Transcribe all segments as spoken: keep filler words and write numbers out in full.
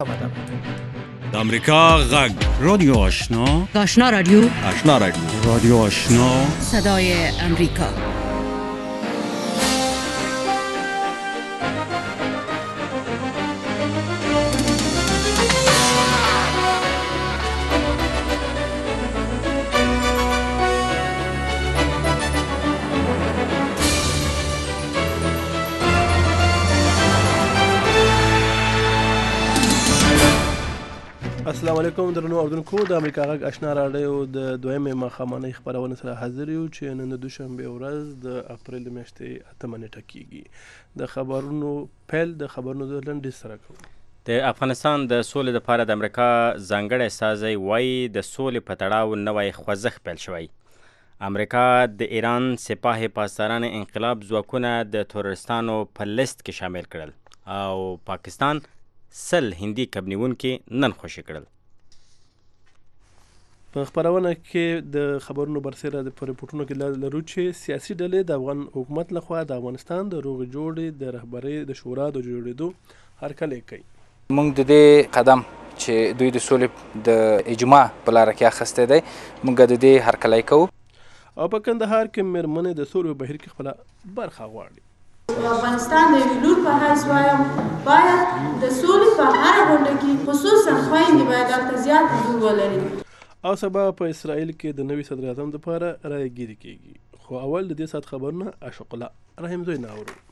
د امریکا غږ رادیو آشنا آشنا رادیو آشنا رادیو رادیو آشنا صدای امریکا. السلام علیکم درنو اوردونکو د امریکا غږ آشنا راډیو د دویمې ماښامنۍ خپرونې سره حاضر یو چې نن د دوشنبې ورځ د اپریل د میاشتې اتمه نیټه کیږي. د خبرونو پیل د خبرونو د لنډیز سره کوو. د افغانستان د سولې لپاره د امریکا ځانګړی استازی وایي د سولې په تړاو نوی خوځښت پیل شوی. امریکا د ایران سپاه پاسداران انقلاب ځواکونه د تروریستانو په لیست کې شامل کړل او پاکستان سل هندي کبنیونکي نن خوشي کړل. په خبرونه کې د خبرونو برسره د ریپورتونو کې لرو چې سیاسي ډلې د افغان حکومت لخوا د افغانستان د روغې جوړې د رهبرۍ د شورا د جوړېدو هرکلی کوي. موږ د دې قدم چې دوی د سولې د اجماع په لاره کې اخیستی دی موږ د دې هرکلی کوو او په کندهار کې مېرمنې د سولې په بهیر کې خپله برخه غواړي. افغانستان د یوې لور په حیث وایم باید د سولې په هره غونډه کې خصوصا خویندې باید هلته زیات حضور ولري. او سبا په اسرائیل کې د نوي صدر اعظم دپاره رایګیري کیږي. خو اول د دې ساعت خبرونه عاشق الله رحیم زوی نه اورو.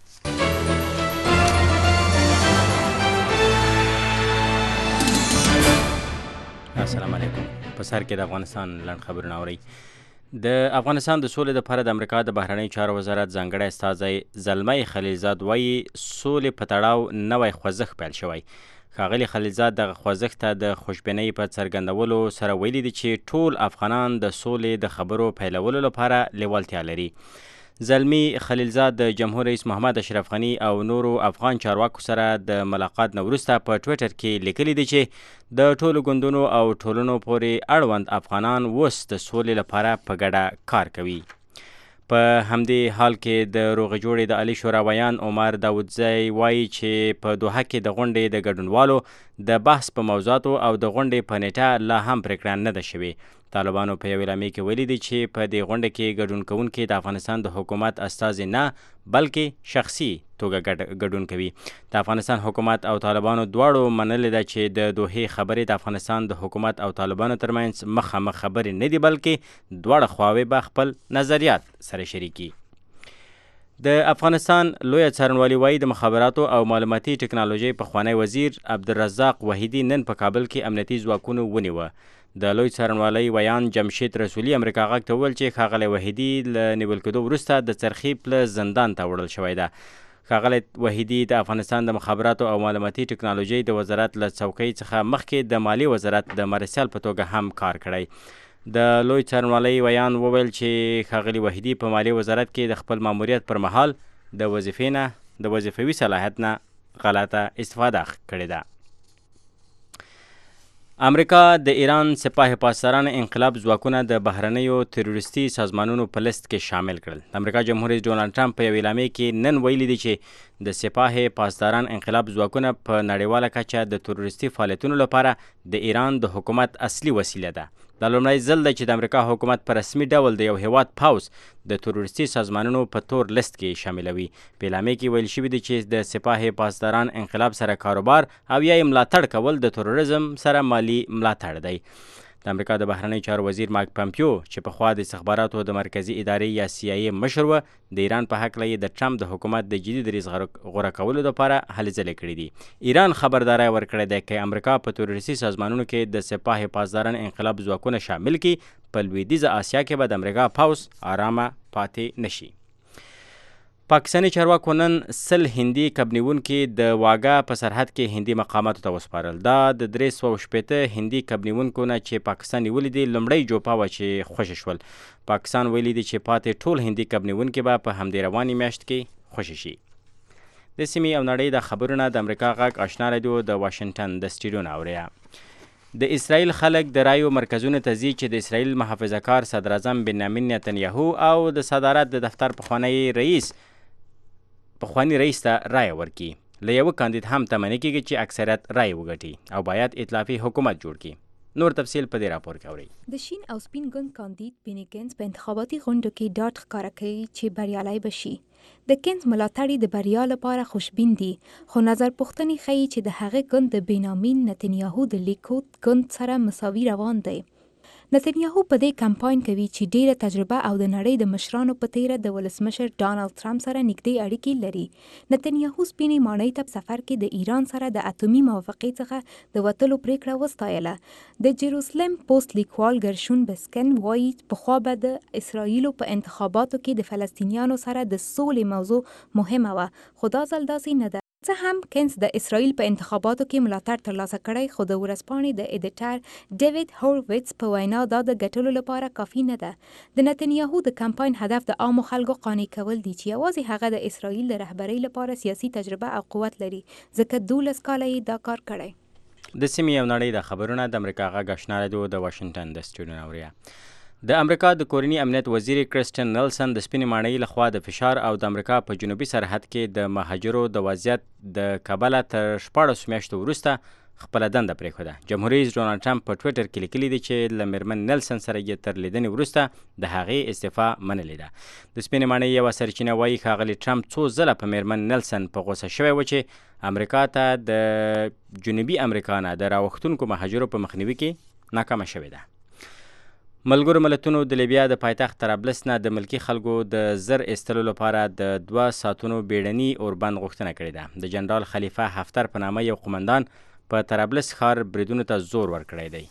السلام علیکم. په سر کې د افغانستان لنډ خبرونه اورئ. د افغانستان د سولې لپاره د امریکا د بهرنیو چارو وزارت ځانګړی استازی زلمی خلیلزاد وایي سولې په تړاو نوی خوځښت پیل شوی. ښاغلي خلیلزاد دغه خوځښت ته د خوشبینۍ په څرګندولو سره ویلي دي چې ټول افغانان د سولې د خبرو پیلولو لپاره لیوالتیا لري. زلمی خلیلزاد د جمهور رئیس محمد اشرف غني او نورو افغان چارواکو سره د ملاقات نه وروسته په ټویټر کې لیکلي دي چې د ټولو ګوندونو او ټولنو پورې اړوند افغانان اوس د سولې لپاره په ګډه کار کوي. په همدې حال کې د روغې جوړې د عالي شورا ویان عمر داودزی وایي چې په دوحه کې د غونډې د ګډونوالو د بحث په موضوعاتو او د غونډې په نیټه لا هم پرېکړه نه ده شوې. طالبانو په یوې اعلامیې کې ویلي دي چې په دې غونډه کې ګډون کوونکي د افغانستان د حکومت استازي نه بلکې شخصي توګه ګډون کوي. د افغانستان حکومت او طالبانو دواړو منلې ده چې د دوحې خبرې د افغانستان د حکومت او طالبانو ترمنځ مخامخ خبرې نه دي بلکې دواړه خواوې به خپل نظریات سره شریکي. د افغانستان لویه څارنوالي وایي د مخابراتو او معلوماتي ټکنالوژۍ پخوانی وزیر عبدالرزاق وحیدي نن په کابل کې امنیتي ځواکونو ونیوه. د لوی څارنوالۍ ویان جمشید رسولي امریکا غږ ته وویل چې ښاغلی وحیدي له نیول کېدو وروسته د څرخي پله زندان ته وړل شوی ده. ښاغلی وحیدي د افغانستان د مخابراتو او معلوماتي ټکنالوژۍ د وزارت له څوکۍ څخه مخکې د مالی وزارت د مرسیال په توګه هم کار کړی. د لوی څارنوالۍ ویان وویل چې ښاغلي وحیدي په مالی وزارت کې د خپل ماموریت پر مهال د وظیفې نه د وظیفوي صلاحیت نه غلطه استفاده کړې ده. امریکا د ایران سپاه پاسداران انقلاب ځواکونه د بهرنیو تروریستي سازمانونو په لیست کې شامل کړل. د امریکا جمهور رئیس ډونالډ ټرمپ په یوې اعلامیې کې نن ویلي دي چې د سپاه پاسداران انقلاب ځواکونه په نړیواله کچه د تروریستي فعالیتونو لپاره د ایران د حکومت اصلي وسیله ده. دا لومړی ځل دی چې د امریکا حکومت په رسمي ډول د یو هیواد پوځ د تروریستي سازمانونو په تور لیست کې شاملوي. په اعلامیې کې ویل شوي دي چې د سپاه پاسداران انقلاب سره کاروبار او یا یې ملاتړ کول د تروریزم سره مالي ملاتړ دی. د امریکا د بهرنیو چارو وزیر مایک پمپیو چې پخوا د استخباراتو د مرکزي ادارې یا سی آی ای مشر و د ایران په هکله یې د ټرمپ د حکومت د جدي دریځ غوره کولو لپاره هلې ځلې کړي دي. ایران خبرداری ورکړی دی که امریکا په تروریستي سازمانونو کې د سپاه پاسداران انقلاب ځواکونه شامل کړي په لویدیځه اسیا کې به د امریکا پوځ آرامه پاتې نشي. پاکستاني چارواکو نن سل هندي کبنیونکي د واګه په سرحد کې هندي مقاماتو ته وسپارل. دا د درې سوه شپېته هندي کبنیونکو نه چې پاکستان نیولي دي لومړی جوپه وه چې خوشي شول. پاکستان ویلي دي چې پاتې ټول هندي کبنیونکي به په همدې روانې میاشت کې خوشي شي. د سیمې او نړۍ د خبرونه د امریکا غږ آشنا رادیو د واشنګټن د سټوډیو نه اورئ. د اسرائیل خلک د رایو مرکزونو ته ځي چې د اسرائیل محافظه کار صدر اعظم بنیامین نتنیاهو او د صدارت د دفتر پخوانی رئیس پخوانی رئیس ته رایه ورکړي. له یوه کاندید هم تمنه کیږي چې اکثریت رای وګټي او باید ائتلافي حکومت جوړ کړي. نور تفصیل په دې راپور کې اورئ. د شین او سپین ګوند کاندید بینی ګنز په انتخاباتي غونډو کې ډاډ ښکاره کوي چې بریالی بشي. د ګنز ملاتړي د بریا لپاره خوشبین دي، خو نظر پوښتنې ښیي چې د هغه ګوند د بینامین نتنیاهو د لیکود ګوند سره مساوي روان دی. نتنیاهو په دې کمپاین کوي چې ډیره تجربه او د نړۍ د مشرانو په تیره د ولسمشر ډانلډ ټرمپ سره نږدې اړیکې لري. نتنیاهو سپینې ماڼۍ ته په سفر کې د ایران سره د اتومي موافقې څخه د وتلو پریکړه وستایله. د جیروسلم پوسټ لیکوال ګرشون بسکن وایي پخوا به د اسرائیلو په انتخاباتو کې د فلسطینیانو سره د سولې موضوع مهمه وه، خو دا ځل داسې نه ده. څه هم کینز د اسرائیل په انتخاباتو کې ملاتړ ترلاسه کړی، خو د ورځپاڼې د ایډیټر ډیوډ هورویتس په وینا دا د ګټلو لپاره کافي نه ده. د نتنیاهو د کمپاین هدف د عامو خلکو قانع کول دي چې یوازې هغه د اسرائیل د رهبرۍ لپاره سیاسي تجربه او قوت لري، ځکه دولس کاله یې دا کار کړی. د سیمې او نړۍ د خبرونه د امریکا غږ آشنا راډیو د واشنګټن د سټوډیو نه اورئ. د امریکا د کورني امنیت وزیر کرسټن نیلسن د سپینې ماڼۍ لخوا د فشار او د امریکا په جنوبي سرحد کې د مهاجرو د وضعیت د کبله تر شپاړسو میاشتو وروسته خپله دنده پرېښوده. جمهوري رئیس ډونالډ ټرمپ په ټویټر کې لیکلي دي چې له میرمن نیلسن سره یې تر لیدنې وروسته د هغې استعفا منلې ده. د سپینې ماڼۍ یوه سرچینه وایي ښاغلي ټرمپ څو ځله په میرمن نیلسن په غوسه شوی و چې امریکا ته د جنوبي امریکا نه د راوښتونکو مهاجرو په مخنیوي کې ناکامه شوې ده. ملګرو ملتونو د لیبیا د پایتخت طرابلس نه د ملکي خلکو د زر ایستلو لپاره د دوه ساعتونو بیړني اوربند غوښتنه کړې ده. د جنرال خلیفه حفتر په نامه یو قمندان په طرابلس ښار بریدونو ته زور ورکړی دی.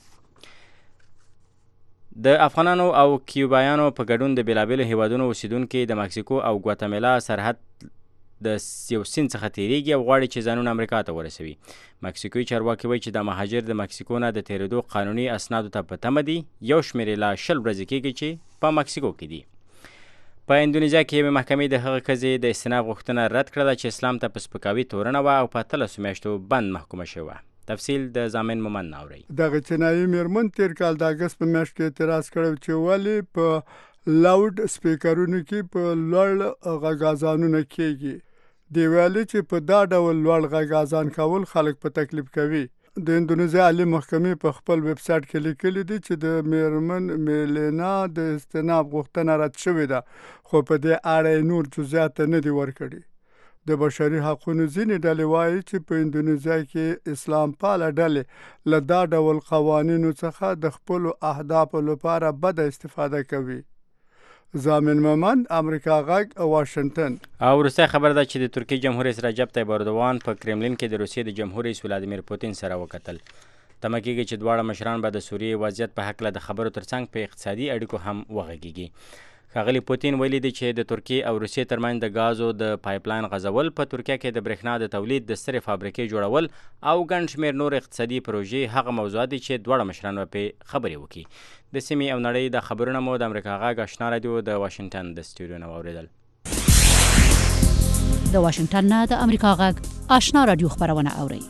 د افغانانو او کیوبایانو په ګډون د بېلابېلو هیوادونو اوسیدونکي د مکسیکو او ګواتمالا سرحد د یو سیند څخه تیریږي او غواړي چې ځانونه امریکا ته ورسوي. مکسیکوي چارواکي وایي چې د مهاجر د مکسیکو نه د تیریدو قانوني اسنادو ته په تمه دي. یو شمېر یې لا شل ورځې کېږي چې په مکسیکو کې دي. په اندونیزیا کې یوې محکمې د هغه ښځې د استناب غوښتنه رد کړه چې اسلام ته په سپکاوي تورنه وه او په اتلسو میاشتو بند محکومه شوې وه. تفصیل د زامن مومند نه اورئ. دغه چینایي میرمن تیر کال د اګست په میاشت کې اعتراض کړی چې ولې په لاوډ سپیکرونو کې په لوړ غږ اذانونه کېږي. دی ویلي چې په دا ډول لوړ غږ اذان کول خلک په تکلیف کوي. د اندونیزیا عالی محکمې په خپل ویب سایټ کې لیکلي دي چې د میرمن میلینا د استناب غوښتنه رد شوې ده، خو په دې اړه نور جزئیات نه دي ورکړي. د بشري حقوقو ځینې ډلې وایي چې په اندونیزیا کې اسلام پاله ډلې له دا ډول قوانینو څخه د خپلو اهدافو لپاره بده استفاده کوي. زامن مومند، امریکا غږ، واشنګټن. او وروستۍ خبر ده چې د ترکیې جمهور رئیس رجب طیب اردوان په کرملین کې د روسیې د جمهور رئیس ولادیمیر پوتین سره وکتل. تمه کېږي چې دواړه مشران به د سوریې وضعیت په هکله د خبرو ترڅنګ په اقتصادي اړیکو هم وغږیږي. ښاغلي پوتین ویلي دي چې د ترکیې او روسیې ترمنځ د غازو د پایپلاین غځول، په ترکیه کې د برېښنا د تولید د سترې فابریکې جوړول او ګڼ شمېر نور اقتصادي پروژې هغه موضوعات دي چې دواړه مشران به پرې خبرې وکړي. د سیمې او نړۍ د خبرونه مو د امریکا غږ آشنا راډیو د واشنګټن د سټوډیو نه واورېدل. د واشنګټن نه د امریکا غږ آشنا راډیو خبرونه اورئ.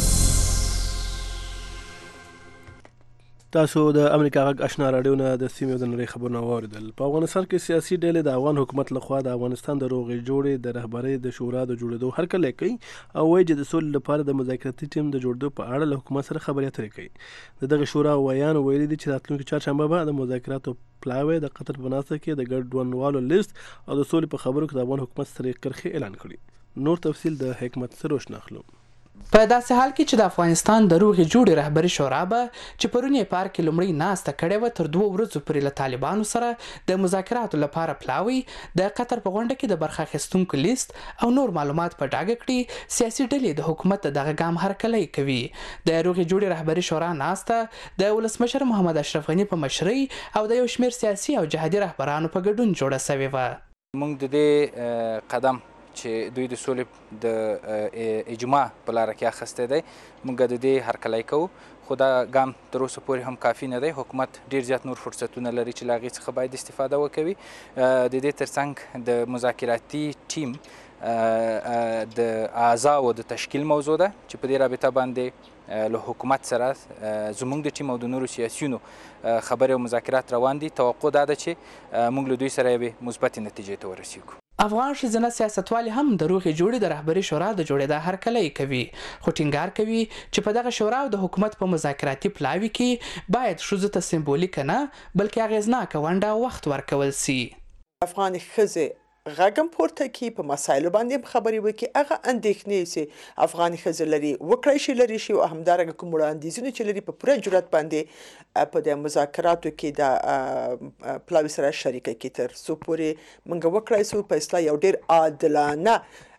تاسو د امریکا غږ آشنا راډیو نه د سیمې او د نړۍ خبرونه واورېدل. په افغانستان کې سیاسي ډلې د افغان حکومت لخوا د افغانستان د روغې جوړې د رهبرۍ د شورا د جوړېدو هرکلی کوي او وایي چې د سولې لپاره د مذاکراتي ټیم د جوړېدو په اړه له حکومت سره خبرې اترې کوي. د دغه شورا ویانو ویلي دي چې راتلونکي چهارشنبه به د مذاکراتو پلاوی د قطر په ناسته کې د ګډونوالو لیست او د سولې په خبرو کې د افغان حکومت سره کرښې اعلان کړي. نور تفصیل د حکمت سروش ناخلو. په داسې حال کې چې د افغانستان د روغې جوړې رهبري شورا به چې پرون یې پار کې لومړۍ ناسته کړې وه تر دوه ورځو پورې له طالبانو سره د مذاکراتو لپاره پلاوی د قطر په غونډه کې د برخه اخیستونکو لیست او نور معلومات په ډاګه کړي. سیاسي ډلې د حکومت د دغه ګام هرکلی کوي. د روغې جوړې رهبري شورا ناسته د ولسمشر محمد اشرف غني په مشرۍ او د یو شمېر سیاسي او جهادي رهبرانو په ګډون جوړه سوې وه. موږ د دې قدم چې دوی د سولې د اجماع په لاره کې اخیستی دی، موږ د دې هرکلی کوو، خو دا ګام تر اوسه پورې هم کافي نه دی. حکومت ډېر زیات نور فرصتونه لري چې له هغې څخه باید استفاده وکوي. د دې ترڅنګ د مذاکراتي ټیم د اعضاو د تشکیل موضوع ده چې په دې رابطه باندې له حکومت سره زموږ د ټیم او د نورو سیاسیونو خبرې او مذاکرات روان دي. توقع دا ده چې موږ له دوی سره یوې مثبتې نتیجې ته ورسیږو. افغان ښځینه سیاستوالې هم د روغې جوړې د رهبري شورا د جوړېدا هرکلی کوي، خو ټینګار کوي چې په دغه شورا او د حکومت په مذاکراتي پلاوي کې باید ښځو ته سمبولیکه نه بلکې اغېزناکه ونډه او وخت ورکول سي. افغان ښځې غږم پورته کړي، په مسایلو باندې خبرې وکړي، هغه اندېښنې چې افغان ښځې لري وکړی شي لري شي او همدارنګه کوم وړاندیزونه چې لري په پوره جرأت باندې په د مذاکراتو کې د پلاوي سره شریکه کړي تر څو پورې موږ وکړای سو په اصطلاح یو ډېر عادلانه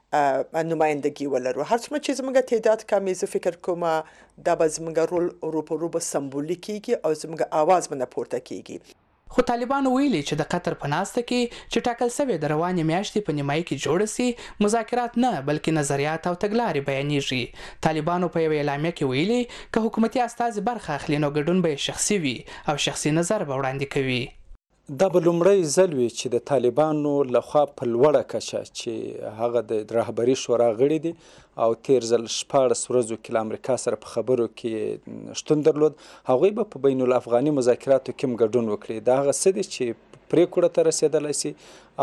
نمایندګي ولرو. هر څومره چې زموږ تعداد کم زه فکر کوم دا به زموږ رول ورو په ورو به سمبولیک کیږي او زموږ اواز به نه پورته کیږي. خو طالبانو ویلي چې د قطر په ناسته کې چې ټاکل شوې د روانې میاشتې په نیمایي کې جوړه سي مذاکرات نه بلکې نظریات او تګلارې بیانېږي. طالبانو په یوه اعلامیه کې ویلي که حکومتي استازي برخه اخلي نو ګډون به شخصي وي او شخصي نظر به وړاندې کوي. دا به لومړی ځل وي چې د طالبانو لخوا په لوړه کچه چې هغه د رهبري شورا غړي دي او تیر ځل شپاړس ورځو کې له امریکا سره په خبرو کې شتون درلود، هغوی به په بین الافغاني مذاکراتو کې هم ګډون وکړي. دا هغه څه دي چې پرېکړو ته رسېدلی سي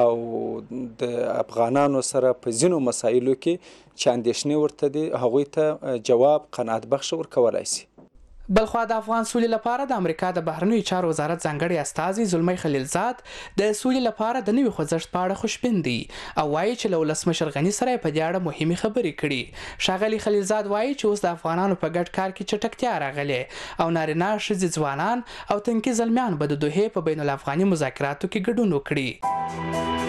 او د افغانانو سره په ځینو مسایلو کې چې اندېښنې ورته دي هغوی ته جواب قناعت بخښه ورکولی سي. بلخوا د افغان سولې لپاره د امریکا د بهرنیو چارو وزارت ځانګړی استازي زلمی خلیلزاد د سولې لپاره د نوي خوځښت په اړه خوشبین دی او وایي چې له ولسمشر غني سره په دې اړه مهمې خبرې کړي. ښاغلي خلیلزاد وایي چې اوس د افغانانو په ګډ کار کې چټکتیا راغلې او نارینه ښځې ځوانان او تنکي زلمیان به د دوحې په بین الافغاني مذاکراتو کې ګډون وکړي.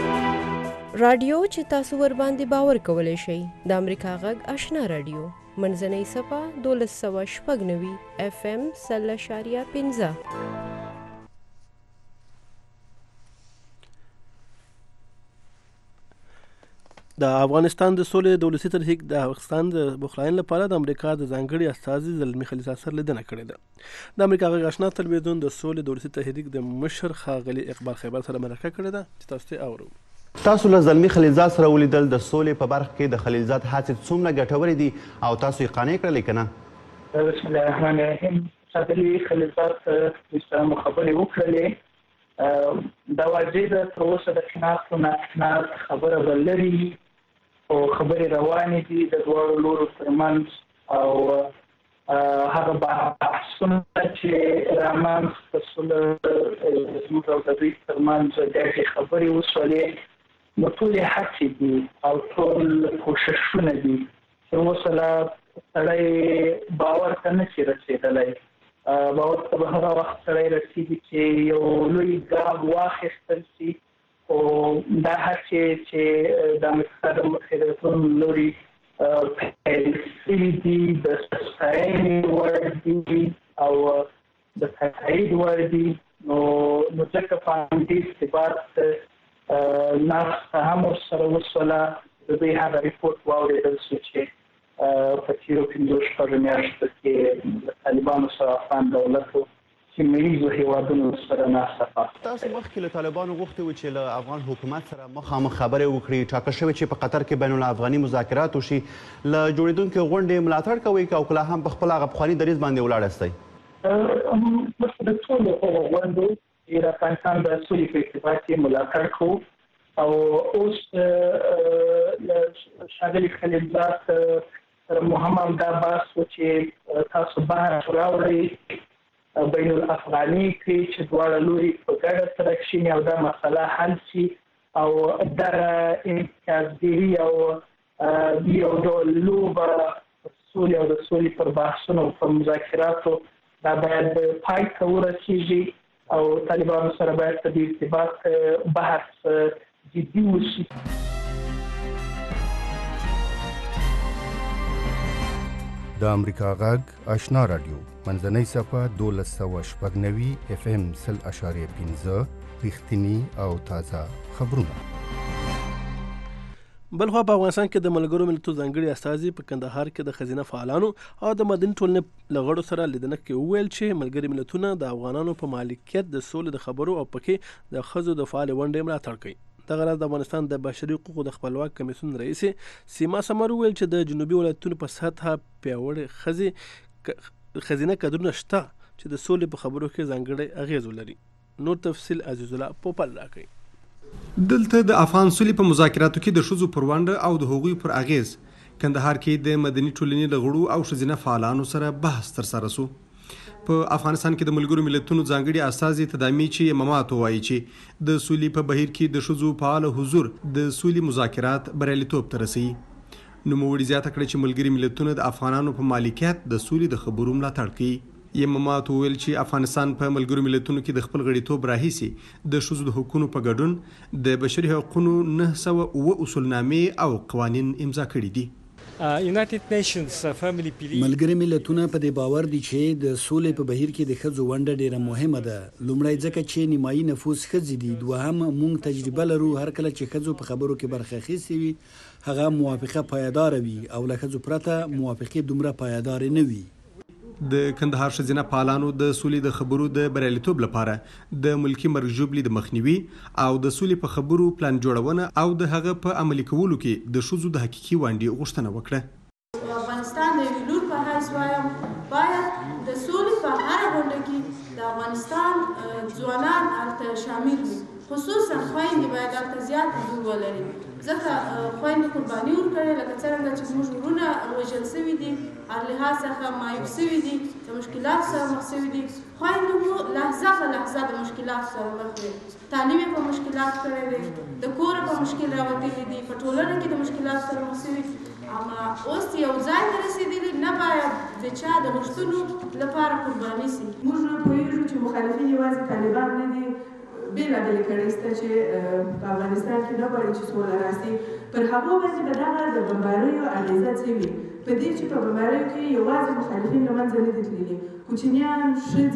رادیو چې تاسو ور باندې باور کولی شئ د امریکا غږ آشنا رادیو منځنۍ صفه دولس سوه شپږ نوي اف ام سل اشاریه پنځه. د افغانستان د سولې د ولسي تحریک د افغانستان د بخلاین لپاره د امریکا د ځانګړي استازي زلمی خلیلزاد سره لیدنه کړې ده. د امریکا غږ آشنا تلویزیون د سولې د ولسي تحریک د مشر ښاغلي اقبال خیبر سره مرکه کړې ده چې تاسو ته اورو. تاسو له زلمی خلیلزاد سره ولیدل، د سولې په برخه کې د خلیلزاد هڅې څومره ګټورې دي او تاسو یې قانع کړلې که نه؟ بسم الله الرحمن الرحیم. ښاغلي خلیلزاد سره مو خبرې وکړلې، دا واضح ده تر اوسه د کناست و ناکناست خبره به لري او خبرې روانې دي د دواړو لورو ترمنځ او هغه بحثونه چې رامنځته سول زموږ او د دوی ترمنځ ډېرې خبرې وشولې نو ټولې هڅې دي او ټول کوششونه دي. تر اوسه لا سړی باور ته نشي رسېدلی. باور ته به هغه وخت سړی رسېږي چې یو لوی ګام واخیستل شي او دا هڅې چې د امریکا د متحدینو لوري پیل شوي دي د ستاینې وړ دي او د تایید وړ دي. نو نو ځکه په همدې ثبات ناسته هم ورسره وشوله. د دوی هغه ریپورټ واورېدل شو چې په تېرو پنځو شپږو میاشتو کې د طالبانو سره افغان دولتو سیمه ییزو هېوادونو سره ناسته پاسته. تاسو مخکې له طالبانو غوښتي وو چې له افغان حکومت سره مخامخ خبرې وکړي، ټاکل شوې چې په قطر کې بین الافغاني مذاکرات وشي، له جوړېدونکې غونډې ملاتړ کوئ که او که لا هم په خپل هغه پخواني دریځ باندې ولاړ یاستئ؟ د ټولو هغو غونډو چې د افغانستان د سولې په ارتباط کې ملاتړ کوو او اوس له ښاغلي خلیلزاد سره مو هم همدا بحث و چې تاسو بحث راوړئ بین الافغاني کې چې دواړه لوري په ګډه سره کښېني او دا مسله حل شي او دغه امتیازګیري او یو ډول لوبه سولې او د سولې پر بحثونو او پر مذاکراتو دا باید پای ته ورسېږي او طالبانو سره باید په دې ارتباط بحث جدي وشي. د امریکا غږ آشنا رادیو منځنۍ صفحه دولس سوه شپږ نوي اف ام سل اشاریه پنځه رښتیني او تازه خبرونه. بلخوا په افغانستان کې د ملګرو ملتونو ځانګړي استازي په کندهار کې د ښځینه فعالانو او د مدني ټولنې له غړو سره لیدنه کې وویل چې ملګري ملتونه د افغانانو په مالکیت د سولې د خبرو او پکې د ښځو د فعالې ونډې ملاتړ کوي. دغه راز د افغانستان د بشري حقوقو د خپلواک کمیسیون رئیس سیما سمر وویل چې د جنوبي ولایتونو په سطحه پیاوړې ښځې ښځینه کدرونه شته چې د سولې په خبرو کې ځانګړی اغیز ولري. نور تفصیل عزیز الله پوپل راکوي. دلته د افغان سولې په مذاکراتو کې د ښځو پر ونډه او د هغوی پر اغیز کندهار کې د مدني ټولنې له غړو او ښځینه فعالانو سره بحث ترسره شو. په افغانستان کې د ملګرو ملتونو ځانګړي استازي تدامي چې مماتو وایي چې د سولې په بهیر کې د ښځو فعال حضور د سولې مذاکرات بریالیتوب ته رسوي. نوموړي زیاته کړه چې ملګري ملتونه د افغانانو په مالکیت د سولې د خبرو ملاتړ کوي. مماتو ویل چې افغانستان په ملګرو ملتونو کې د خپل غړیتوب راهیسي د ښځو د حقوقو په ګډون د بشري حقوقو نه سوه اووه اصولنامې او قوانین امضا کړي دي. ملګري ملتونه په دې باور دي چې د سولې په بهیر کې د ښځو ونډه ډیره مهمه ده. لومړی ځکه چې نیمایي نفوس ښځې دي. دوهم موږ تجربه لرو هر کله چې ښځو په خبرو کې برخه اخیستې وي هغه موافقه پایداره وي او له ښځو پرته موافقې دومره پایدارې نه وي. د کندهار ښځینه فعالانو د سولې د خبرو د بریالیتوب لپاره د ملکي مرګ ژوبلې د مخنیوي او د سولې په خبرو پلان جوړونه او د هغه په عملي کولو کې د ښځو د حقیقي ونډې غوښتنه وکړه. افغانستان د یوې لور په حیث وایم باید د سولې په هره غونډه کې د افغانستان ځوانان هلته شامل وي، خصوصا خویندې باید هلته زیات حضور ولري ځکه خویندې قرباني ورکړې لکه څرنګه چې زموږ وروڼه وژل سوي دي، هر لحاظ څخه معیوب سوي دي، د مشکلاتو سره مخ سوي دي. خویندې مو لحظه په لحظه د مشکلاتو سره مخ دي. تعلیم یې په مشکلات کړی دی، د کوره په مشکل راوتلي دي، په ټولنه کې د مشکلاتو سره مخ سوي. اما اوس یو ځای ته رسېدلي نه باید د چا د غوښتنو لپاره قرباني سي. موږ پوهېږو چې مخالفین یوازې طالبان نه دي، بېلابېلې کړۍ شته چې په افغانستان کې نه غواړي چې سوله راسي. پر هغو باندې به دغه د بمباریو اغېزه څه وي؟ په دې چې په بمباریو کې یوازې مخالفین له منځه نه دي تللي، کوچنیان،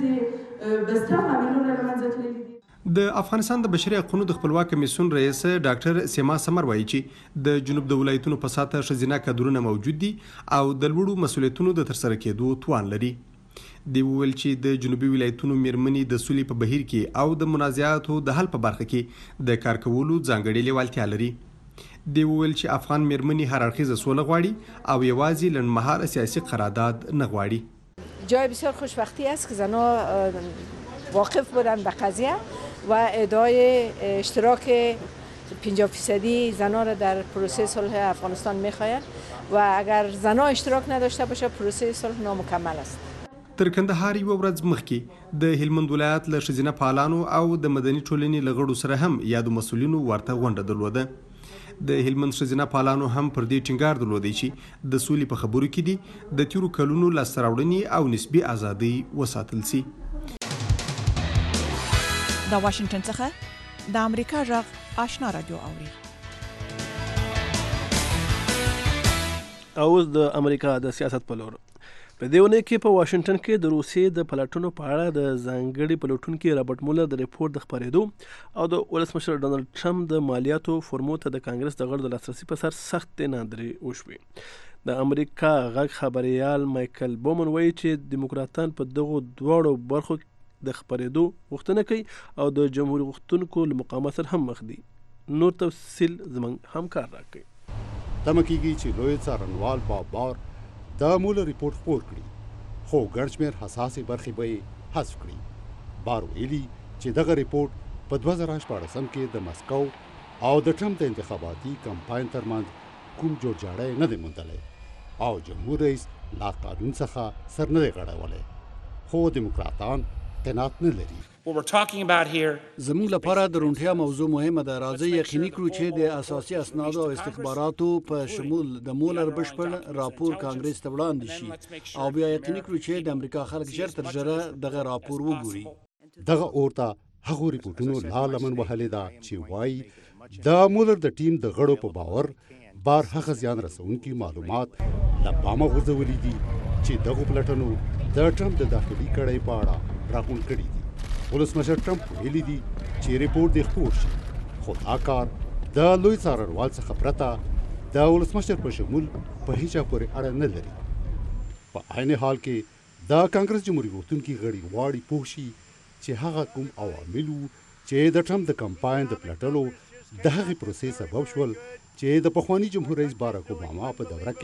ښځې، بسته فامیلونه له منځه تللي دي. د افغانستان د بشري حقوقو د خپلواک کمیسیون رئیس ډاکټر سیما سمر وایي چې د جنوب د ولایتونو په ساته ښځینه کادرونه موجود دي او د لوړو مسؤلیتونو د ترسره کېدو توان لري. دی وویل چې د جنوبي ولایتونو میرمنې د سولې په بهیر کې او د منازعاتو د حل په برخه کې د کار کولو ځانګړې لیوالتیا لري. دی وویل چې افغان میرمنې هر اړخیزه سوله غواړي او یوازې لنډمهاله سیاسي قرارداد نه غواړي. جای بسیار خوشبختی است که زنها واقف بودن به قضیه و ادعای اشتراک پنجاه فیصدی زنان را در پروسه صلح افغانستان می‌خواهند و اگر زنها اشتراک نداشته باشه پروسه صلح نامکمل است. تر کندهار یوه ورځ مخکې د هلمند ولایت له ښځینه فعالانو او د مدني ټولنې له غړو سره هم یادو مسؤلینو ورته غونډه درلوده. د هلمند ښځینه فعالانو هم پر دې ټینګار درلودی چې د سولې په خبرو کې دي د تیرو کلونو لاسته راوړنې او نسبي ازادي وساتل سي. د واشنگټن څخه د امریکا غږ آشنا رادیو اوري. اوس د امریکا د سیاست په لور. په دې ونې کې په واشنگټن کې د روسیې د پلټنو په اړه د ځانګړي پلټونکي رابرټ مولر د ریپورت د خپرېدو او د ولسمشر ډونالډ ټرمپ د مالیاتو فورمو ته د کانګرس د غړو د لاسرسي په سر سختې ناندرې وشوې. د امریکا غږ خبریال مایکل بومن وایي چې دیموکراتان په دغو دواړو برخو د خپرېدو غوښتنه کوي او د جمهوري غوښتونکو له مقاومت سره هم مخ دي. نور تفصیل زموږ همکار راکوي. تمه کېږي چې لوی څارنوال باب بار دا مولر ریپورت خپور کړي، خو ګڼ شمېر حساسې برخې به یې حذف کړي. بار ویلي چې دغه ریپورت په دوه زره شپاړسم کې د مسکو او د ټرمپ د انتخاباتي کمپاین ترمنځ کوم جوړجاړی نه دی موندلی او جمهور رئیس لا قانون څخه سر نه دی غړولی، خو دیموکراتان قناعت نه لري. زموږ لپاره د روڼتیا موضوع مهمه ده. راځئ یقیني کړو چې د اساسي اسنادو او استخباراتو په شمول د مولر بشپړ راپور کانګرس ته وړاندې شي او بیا یقیني کړو چې د امریکا خلک ژر تر ژره دغه راپور وګوري. دغه اورته هغو ریپورټونو لا لمن وهلې ده چې وایي د مولر د ټیم د غړو په باور بار هغه زیان رسونکي معلومات له پامه غورځولي دي چې دغو پلټنو د ټرمپ د داخلي کړۍ په اړه راغونډ کړي دي. ولسمشر ټرمپ ویلي دي چې ریپورت دې خپور شي، خو دا کار د لوی څارنوال څخه پرته د ولسمشر په شمول په هیچا پورې اړه نه لري. په عین حال کې د کانګرس جمهوري غوښتونکي غړي غواړي پوه شي چې هغه کوم عوامل وو چې د ټرمپ د کمپاین د پلټلو د هغې پروسې سبب شول چې د پخواني جمهور رئیس باراک اوباما په دوره کې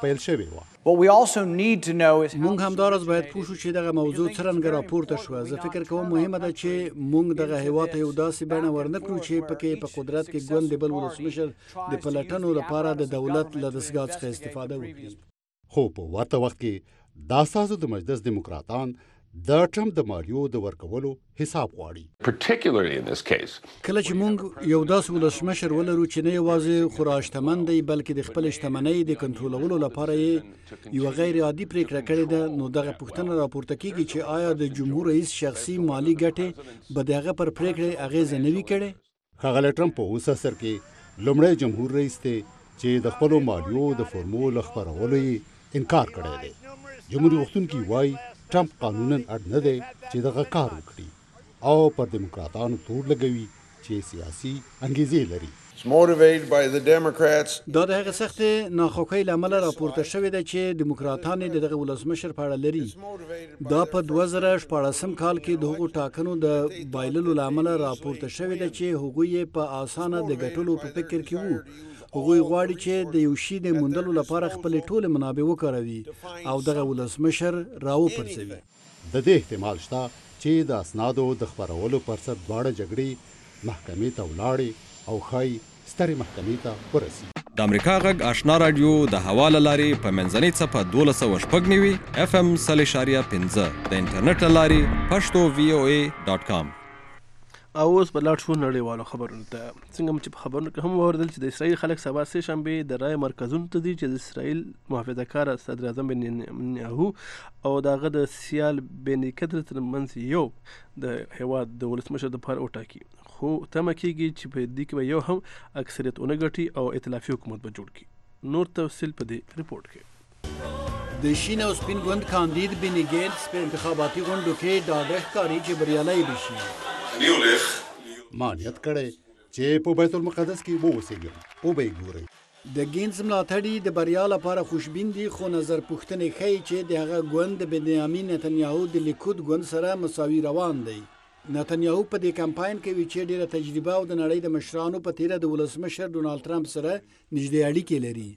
پیل شوې وه. مونږ همداراز باید پوه شو چې دغه موضوع څرنګه راپورته شوه. زه فکر کوم مهمه ده چې مونږ دغه هیواد ته یو داسې بڼه ورنکړو چې پکې په قدرت کې ګوند د بل ولسمشر د پلټنو لپاره د دولت له دستګاه څخه استفاده وکړي. خو په ورته وخت کې د اساسو د مجلس دیموکراتان د ټرمپ د مالیو د ورکولو حساب غواړي. کله چې مونږ یو داسې ولسمشر ولرو چې نه یوازې خورا شتمن دی بلکې د خپل شتمنۍ د کنټرولولو لپاره یې یوه غیر عادي پریکړه کړې ده، نو دغه پوښتنه راپورته کېږي چې آیا د جمهور رئیس شخصي مالي ګټې به د هغه پر پریکړې اغیزه نه وي کړې؟ ښاغلی ټرمپ په اوس عصر کې لومړی جمهور رئیس دی چې د خپلو مالیو د فورمو له خپرولو یې انکار کړی دی. جمهوري غوښتونکي وایي ټرمپ قانونا اړ نه دی چې دغه کار وکړي او پر دیموکراتانو تور لګوي چې سیاسي انګیزې لري. دا د هغه سخت ناخوښۍ له امله راپورته شوې ده چې دیموکراتان د دغه ولسمشر په اړه لري. دا په دوه زره شپاړسم کال کې د هغو ټاکنو د بایللو له امله راپورته شوې ده چې هغوی یې په اسانه د ګټلو په فکر کې وو. هغوی غواړي چې د یو شي د موندلو لپاره خپلې ټولې منابع وکاروي او دغه ولسمشر راوپرځوي. د دې احتمال شته چې د اسنادو د خپرولو پر سر دواړه جګړې محکمې ته ولاړې او ښایي سترې محکمې ته ورسي. د امریکا غږ آشنا راډیو د هوا له لارې په منځنۍ څپه دولس سوه شپږ نوي اف ام سل اشاریه پنځه د انټرنیټ له لارې پښتو وی او ای ډاټ کام. او اوس به لاړ شو نړیوالو خبرونو ته. څنګه چې په خبرونو کې هم واوریدل چې د اسرائیل خلک سبا سه شنبې د رای مرکزونو ته ځي چې د اسرائیل محافظه کار صدر اعظم بنیاهو او د هغه د سیال بیني کتر ترمنځ یو د هیواد د ولسمشر دپاره وټاکي. خو تمه کېږي چې په دې کې به یو هم اکثریت ونه ګټي او ائتلافي حکومت به جوړ کړي. نور تفصیل په دې رپورټ کې. د شین او سپین ګوند کاندید بیني ګیټس په انتخاباتي غونډو کې ډاډه ښکاري چې بریالی به شي. ما نیت کړی چې په بیت المقدس کې واوسېږم او به یې ګورئ. د ګینز ملاتړي د بریا لپاره خوشبین دي، خو نظر پوښتنې ښیي چې د هغه ګوند د بنیامین نتنیاهو د لیکود ګوند سره مساوي روان دی. نتنیاهو په دې کمپاین کوي چې ډیره تجربه او د نړۍ د مشرانو په تیره د ولسمشر ډونالد ټرمپ سره نږدې اړیکې لري.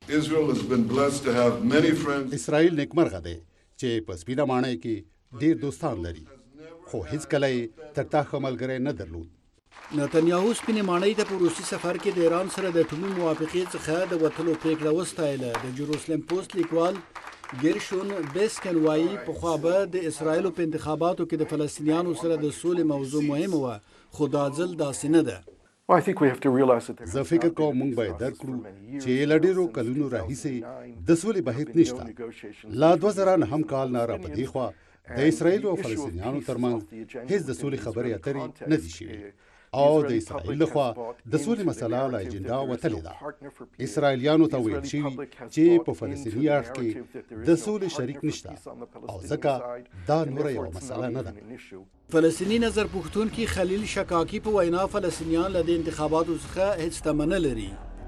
اسرائیل نیکمرغه دی چې په سپینه ماڼۍ کې ډیر دوستان لري، خو هیڅ کله یې تر تا ښه ملګری نه درلود. نتنیاهو سپینې ماڼۍ ته په وروستي سفر کې د ایران سره د اټومي موافقې څخه د وتلو پرېکړه وستایله. د جروسلم پوسټ لیکوال ګرشون بیسکن وایي پخوا به د اسرائیلو په انتخاباتو کې د فلسطینیانو سره د سولې موضوع مهمه وه، خو دا ځل داسې نه ده. زه فکر کوم موږ باید درک کړو چې له ډېرو کلونو راهیسې د سولې بهیر نشته. لا دوه زره نهم کال نه راپدې خوا د اسرائیل او فلسطینیانو ترمنځ هیڅ د سولې خبرې اترې نه دي شوې او د اسرائیل لخوا د سولې مسله له اجنډا وتلې ده. اسرائیلیانو ته ویل شوي چې په فلسطیني اړخ کې د سولې شریک نشته او ځکه دا نوره یوه مسله نه ده. فلسطیني نظر پوښتونکي خلیل شکاکي په وینا فلسطینیان له دې انتخاباتو څخه هیڅ تمه نه لري.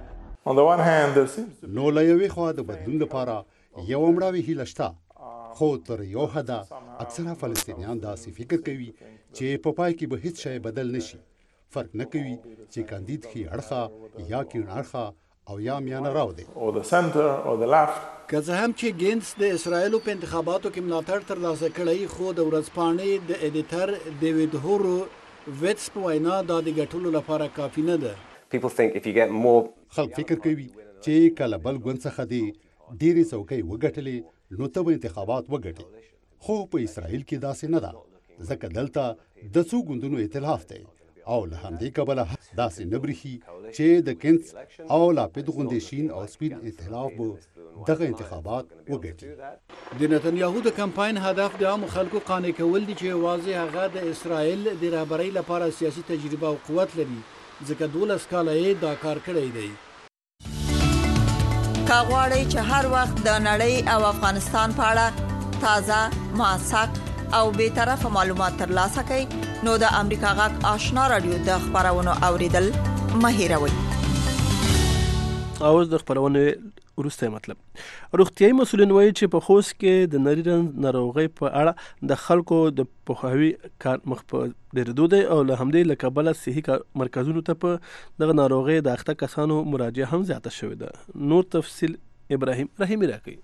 نو له یوې خوا د بدلون لپاره یوه مړاوې هیله شته، خو تر یو حده اکثره فلسطینیان داسې فکر کوي چې په پای کې به هیڅ شی بدل نشي. فرق نه کوي چې کاندید ښي اړخه یا کیڼ اړخه او یا میانه راو دی. که څه هم چې ګینز د اسرائیلو په انتخاباتو کې ملاتړ ترلاسه کړی، خو د ورځپاڼې د ایډیټر ډیوډ هورو ویټس په وینا دا د ګټلو لپاره کافي نه ده. خلک فکر کوي چې کله بل ګوند څخه دی ډېرې څوکۍ وګټلې نو ته به انتخابات وګټې، خو په اسرائیل کې داسې نه ده، ځکه دلته د څو ګوندونو ائتلاف دی او له همدې کبله داسې نه برېښي چې د کینز او لاپید غوندې شین او سپین ائتلاف به دغه انتخابات وګټي. د نتنیاهو د کمپاین هدف د عامو خلکو قانع کول دي چې یوازې هغه د اسرائیل د رهبرۍ لپاره سیاسي تجربه او قوت لري، ځکه دولس کاله یې دا کار کړی دی. که غواړئ چې هر وخت د نړۍ او افغانستان په اړه تازه، موثق او بیطرفه معلومات ترلاسه کړئ، نو د امریکا غږ آشنا رادیو د خبرونو اوریدل مه هیروئ. اوس د خبرونې وروستی مطلب. روغتیایي مسؤلین وایي چې په خوست کې د نري رنځ ناروغۍ په اړه د خلکو د پوهاوي کار مخ په ډېرېدو دی او له همدې له کبله صحي مرکزونو ته په دغه ناروغۍ د اخته کسانو مراجعه هم زیاته شوې ده. نور تفصیل ابراهیم رحیمی راکوي.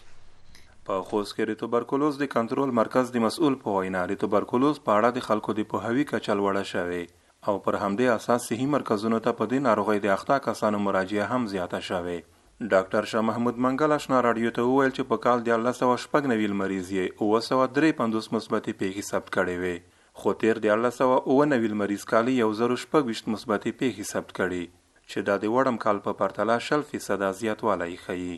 په خوست کې د توبرکلوز د کنټرول مرکز د مسؤل په وینا د توبرکلوز په اړه د خلکو د پوهاوي کچه لوړه شوې او پر همدې اساس صحي مرکزونو ته په دې ناروغۍ د اخته کسانو مراجعه هم زیاته شوې. ډاکټر شاه محمود منګل آشنا راډیو ته وویل چې په کال دیارلس سوه شپږ نوي لمریز یې اوه سوه درې پنځوس مثبتې پیښې ثبت کړې وې، خو تېر دیارلس سوه اوه نوي لمریز کال یو زرو شپږ ویشت مثبتې پیښې ثبت کړي چې دا د وړم کال په پرتله شل فیصده زیاتوالی ښیي.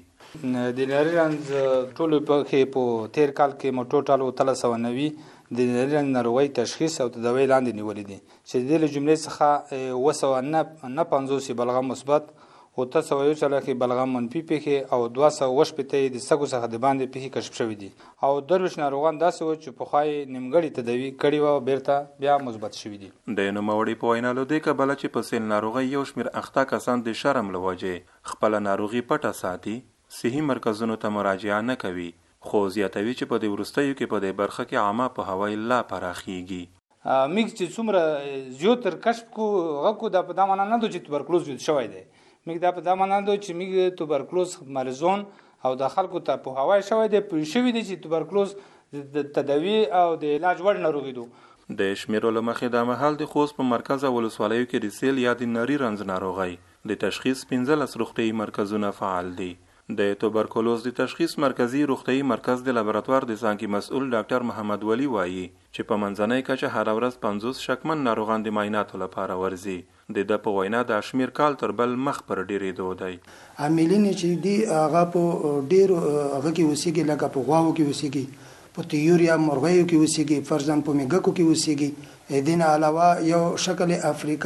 د نري رنځ ټولو پکې په تېر کال کې مو ټوټال اوولس سوه نوي د نري رنځ ناروغۍ تشخیص او تداوۍ لاندې نیولې دي چې د دې له جملې څخه اوه سوه نه پنځوس یې بلغم مثبت، اوته سوه یو څلوېښت بلغم منفي پیښې او دوه سوه اووه شپېته یې د سږو څخه د باندې پیښې کشف شوي دي او درویشت ناروغان داسې وو چې پخوا یې نیمګړې تداوي کړې وه او بیرته بیا مثبت شوي دي. د نوموړي په وینا له دې کبله چې په سیل ناروغۍ یو شمېر اخته کسان د شرم له وجې خپله ناروغي پټه ساتي، صحي مرکزونو ته مراجعه نه کوي، خو زیاتوي چې په دې وروستیو کې په دې برخه کې عامه پوهاوی لا پراخیږي. موږ چې څومره زیاتر کشف کو هغه کو دا په دا معنا نه ده چې توبرکلوز شوی دی، موږ دا په دا معنا ده چې موږ توبرکلوز مریضان او د خلکو ته پوهاوی شوی دی، پوه شوي دي چې توبرکلوز د تداوي او د علاج وړ ناروغي ده. د شمیرو له مخې دا مهال د خوست په مرکز او ولسوالیو کې د سیل یا د نري رنځ ناروغۍ د تشخیص پنځلس روغتیایي مرکزونه فعال دي. د توبرکلوز د تشخیص مرکزی روغتیایي مرکز د لابراتوار د څانګې مسؤل ډاکټر محمد ولی وایي چې په منځنۍ کچه هره ورځ پنځوس شکمن ناروغان د معایناتو لپاره ورځي. د ده په وینا دا شمیر کال تر بل مخ پر ډېرېدو دی. عاملین چې دي هغه په ډېرو هغه کې اوسېږي، لکه په غواوو کې اوسېږي، په طیور یا مرغیو کې اوسېږي، فرضاً په میږکو کې اوسېږي. دې نه علاوه یو شکل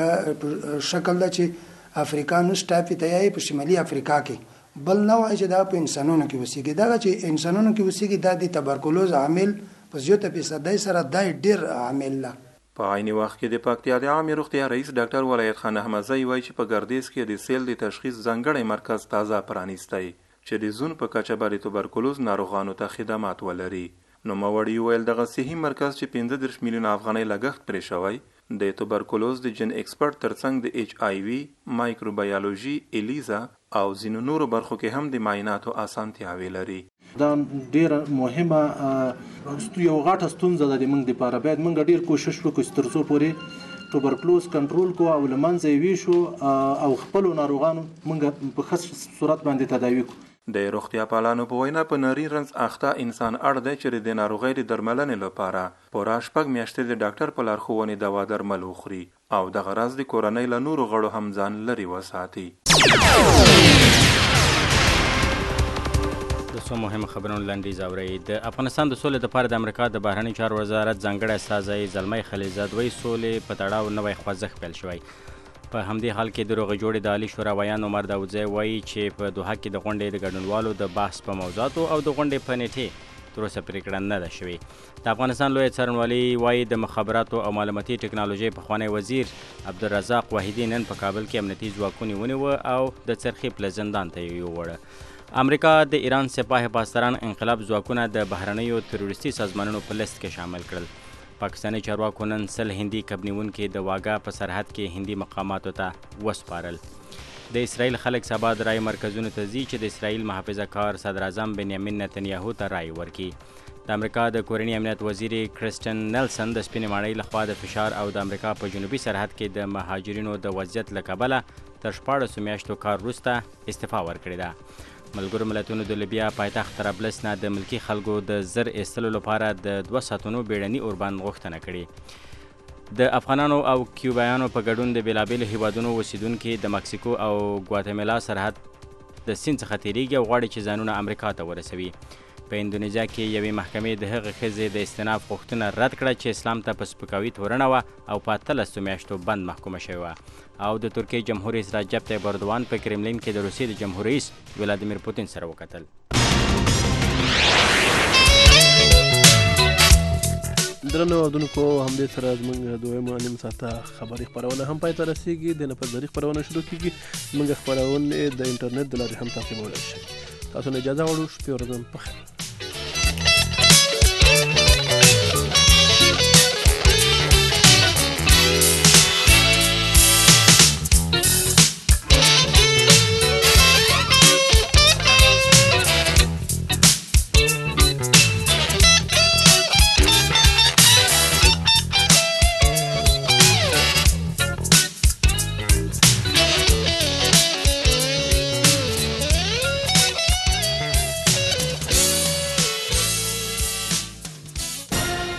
افریقا شکل ده چې افریکانوس ټایفي په شمالي افریقا کې، بل نوع چې دا په انسانونو کې اوسېږي. دغه چې انسانونو کې اوسېږي دا د تبرکلوز عامل په زیاته فیصدۍ سره دا ډېر عامل ده. په عیني وخت کې د پکتیا د عامې روغتیا رئیس ډاکټر ولایت خان احمدزی وایي چې په ګردیز کې د سیل د تشخیص ځانګړی مرکز تازه پرانیستی چې د زون په کچه به د توبرکلوز ناروغانو ته خدمات ولري. نوموړي وویل دغه صحي مرکز چې پنځه دېرش میلیونه افغانۍ لګښت پرې شوی د توبرکلوز د جن ایکسپرټ ترڅنګ د ایچ آی وي، مایکروبیولوژي، الیزا او ځینو نورو برخو کې هم د معایناتو اسانتیاوې لري. دا ډیره مهمه یو غټه ستونزه ده د موږ دپاره. باید موږ ډیر کوشش وکړو چې تر څو پورې توبرکلوز کنټرول کو او له منځه یې ویشو او خپلو ناروغانو موږ په ښه صورت باندې تداوي کړو. د روغتیا پالانو په وینا په نري رنځ اخته انسان اړ دی چې د ناروغۍ د درملنې لپاره پوره شپږ میاشتې د ډاکټر په لارښوونې دوا درمل وخوري او دغه راز د کورنۍ له نورو غړو هم ځان لرې وساتي. د څو مهمو خبرونو لنډیز اورئ. د افغانستان د سولې لپاره د امریکا د بهرني چارو وزارت ځانګړی استازی زلمی خلیلزاد وایي سولې په تړاو نوی خوځښت پیل شوی. په همدې حال کې د روغې جوړې د عالي شورا ویان عمر داودزی وایي چې په دوحه کې د غونډې د ګډونوالو د بحث په موضوعاتو او د غونډې په نیټې تر اوسه پرېکړه نه ده شوې. د افغانستان لوی څارنوالي وایي د مخابراتو او معلوماتي ټکنالوژۍ پخوانی وزیر عبدالرزاق وحیدي نن په کابل کې امنیتي ځواکونه ونیوه او د څرخي پله زندان ته یې یووړه. امریکا د ایران سپاه پاسداران انقلاب ځواکونه د بهرنیو تروریستي سازمانونو په لیست کې شامل کړل. پاکستاني چارواکو نن سل هندي کب نیونکي د واګا په سرحد کې هندي مقاماتو ته وسپارل. د اسرائیل خلک سبا د رای مرکزونو ته ځي چې د اسرائیل محافظه کار صدر اعظم بنیامین نتنیاهو ته رای ورکړي. د امریکا د کورني امنیت وزیر کرسټن نیلسن د سپینې ماڼۍ لخوا د فشار او د امریکا په جنوبي سرحد کې د مهاجرینو د وضعیت له کبله تر شپاړسو میاشتو کار وروسته استعفا ورکړې ده. ملګرو ملتونو د لیبیا پایتخت طرابلس نه د ملکي خلکو د زر ایستلو لپاره د دوه ساعتونو بیړني اوربند غوښتنه کړې. د افغانانو او کیوبایانو په ګډون د بېلابېلو هیوادونو اوسیدونکي د مکسیکو او ګواتیمالا سرحد د سیند څخه تیریږي او غواړي چې ځانونه امریکا ته ورسوي. په اندونیزیا کې یوې محکمې د هغې ښځې د استناف غوښتنه رد کړه چې اسلام ته په سپکاوي تورنه وه او په اتلسو میاشتو بند محکومه شوې وه. او د ترکیې جمهور رئیس رجب طیب اردوان په کرملین کې د روسیې د جمهور رئیس ولادیمیر پوتین سره وکتل. درنو اردوونکو همدې سره زموږ دویمه نیم ساعته خبري خپرونه هم پای ته رسیږي. د نه په ظریف خپرونه شروع کیږي. موږ خپرونې د انټرنیټ د لارې هم تعقیبولی شئ. تاسو نه اجازه غواړو. شپې ورځ په خیر.